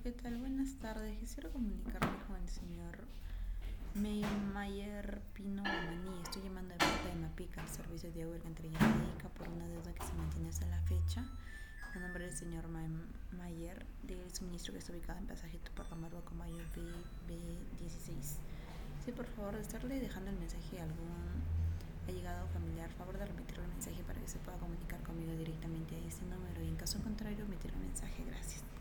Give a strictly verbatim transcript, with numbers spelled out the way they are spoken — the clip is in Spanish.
¿Qué tal? Buenas tardes. Quisiera comunicarme con el señor Mayer Pino Maní. Estoy llamando de parte de Mapica, el servicio de agua y alcantarillado médica, por una deuda que se mantiene hasta la fecha. El nombre del señor Mayer, del suministro que está ubicado en pasaje Tupac-Amaru, Comayo B dieciséis. Sí, por favor, de estarle dejando el mensaje a algún allegado familiar, favor de remitirle el mensaje para que se pueda comunicar conmigo directamente a este número y en caso contrario, emitir el mensaje. Gracias.